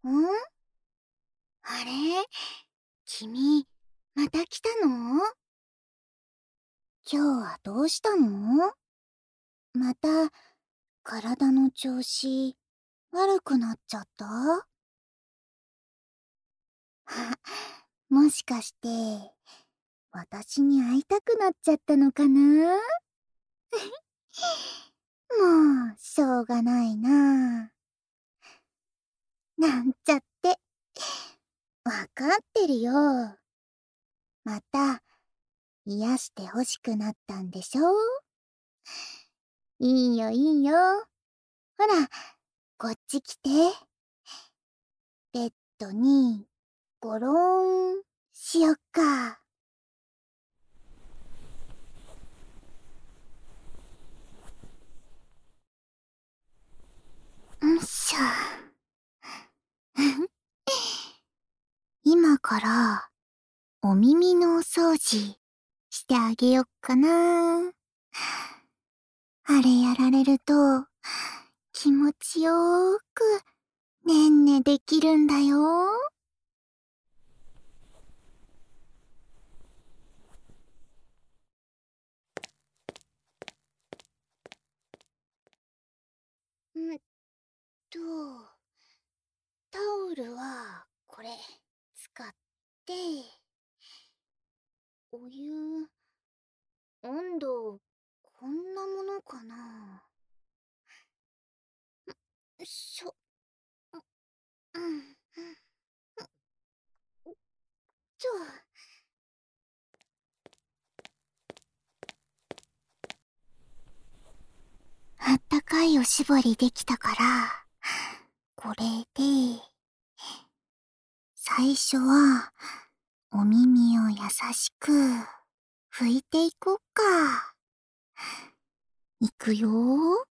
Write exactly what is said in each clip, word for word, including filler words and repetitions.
ん？あれ？君、また来たの？今日はどうしたの？また、体の調子、悪くなっちゃった？あ、もしかして、私に会いたくなっちゃったのかな？もう、しょうがないな。なんちゃって。わかってるよ。また、癒して欲しくなったんでしょ？いいよいいよ。ほら、こっち来て。ベッドに、ゴローン、しよっか。んっしょ。今から、お耳のお掃除、してあげよっかな。あれやられると、気持ちよーく、ねんねできるんだよ。んと、タオルは、これ、使って、お湯、温度、こんなものかな。ん、しょ、うん、うん、ちょ。あったかいおしぼりできたから、これで、最初は、お耳を優しく、拭いていこっか。いくよー。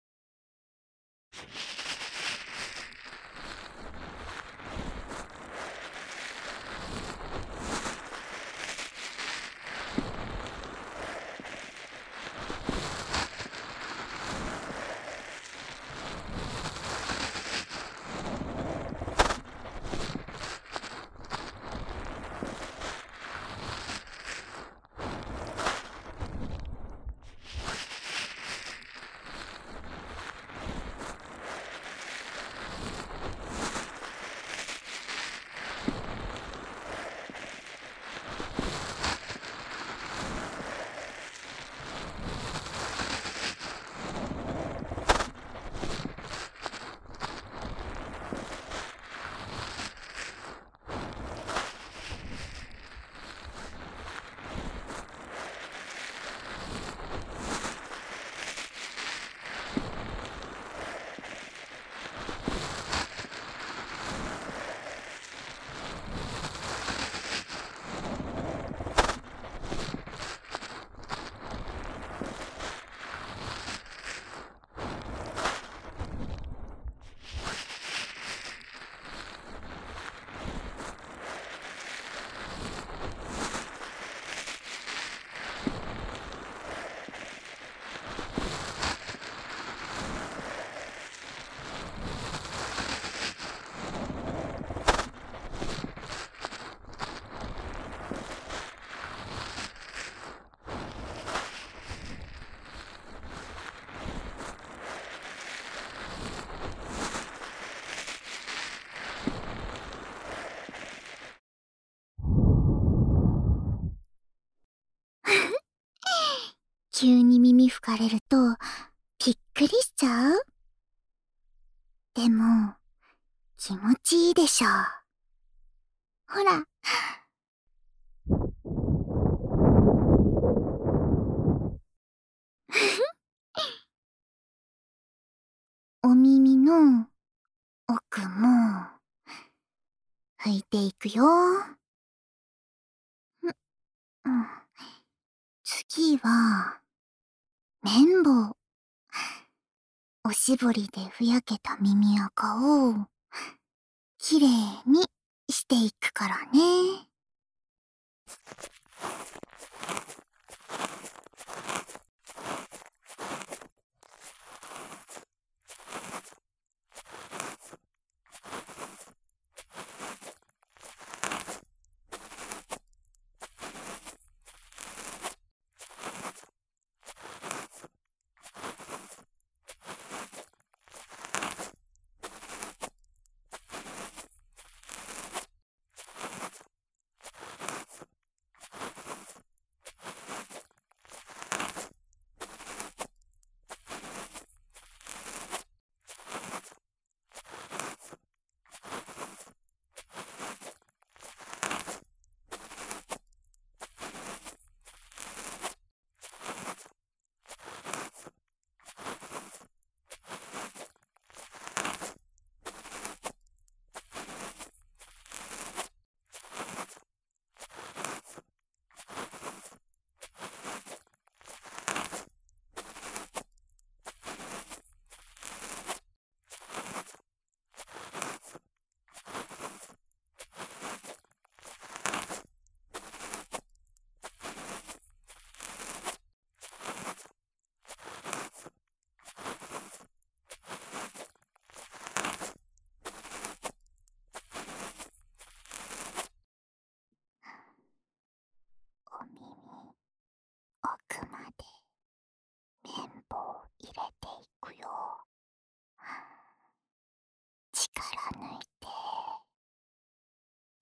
急に耳吹かれると、びっくりしちゃう？でも、気持ちいいでしょ。ほら。お耳の奥も拭いていくよ。ん、うん。次は、綿棒。おしぼりでふやけた耳垢を、きれいにしていくからね。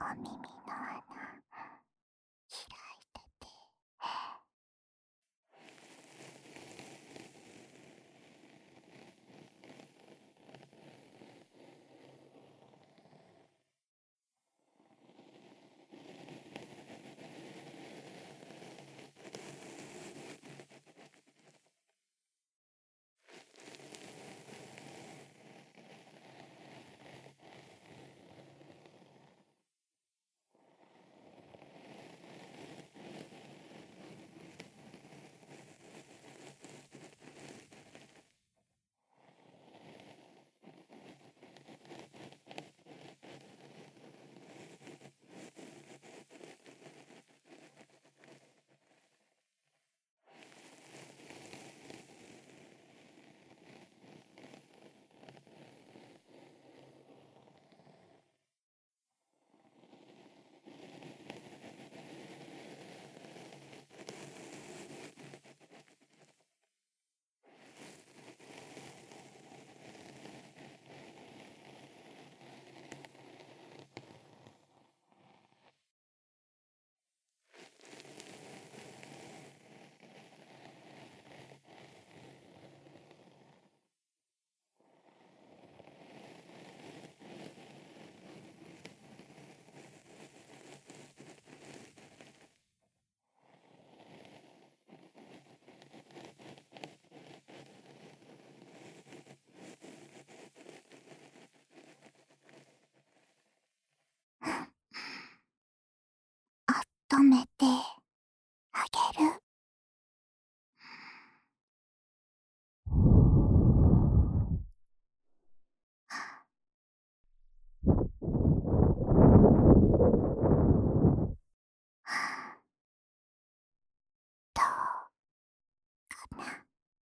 耳の穴開いてて。温めてあげる。どうかな。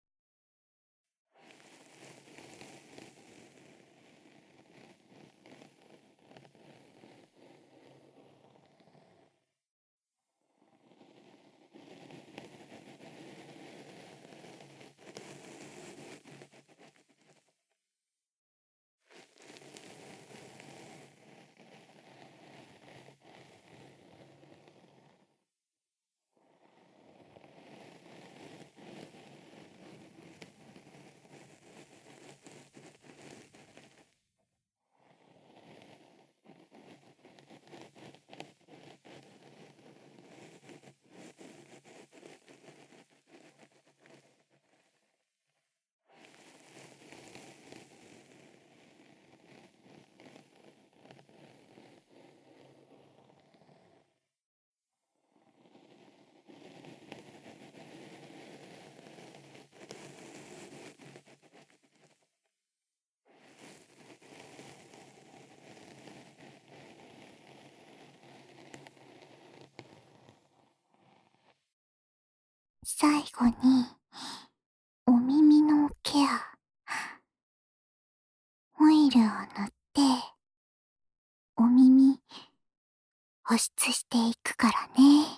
最後にお耳のケア、オイルを塗ってお耳保湿していくからね。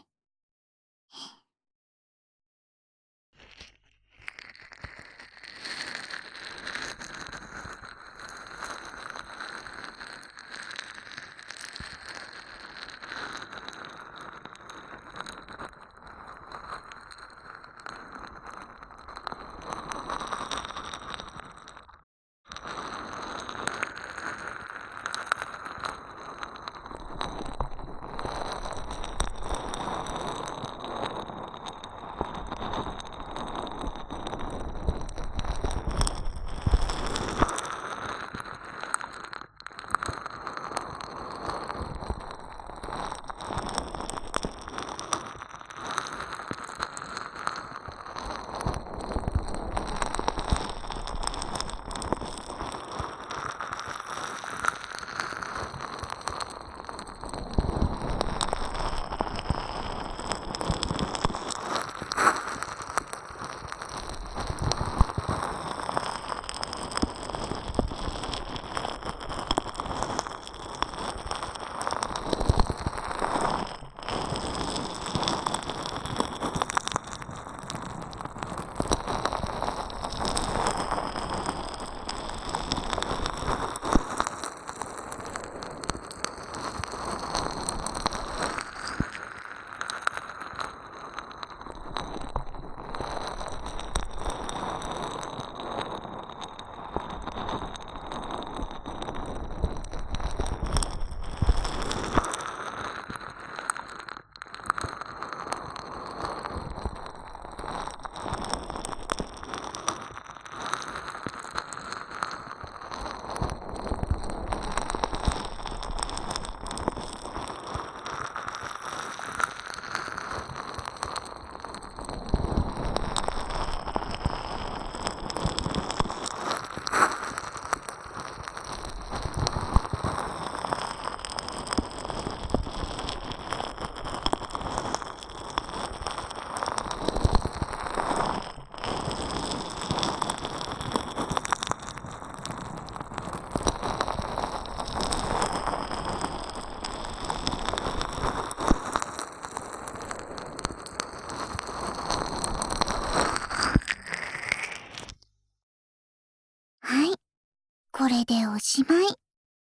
しまい。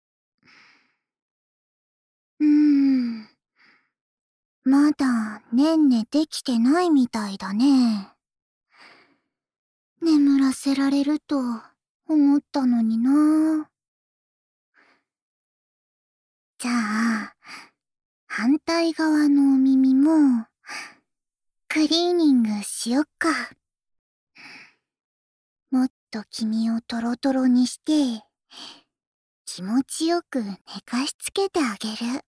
うーん。まだねんねできてないみたいだね。眠らせられると思ったのにな。じゃあ、反対側のお耳もクリーニングしよっか。もっと君をトロトロにして、気持ちよく寝かしつけてあげる。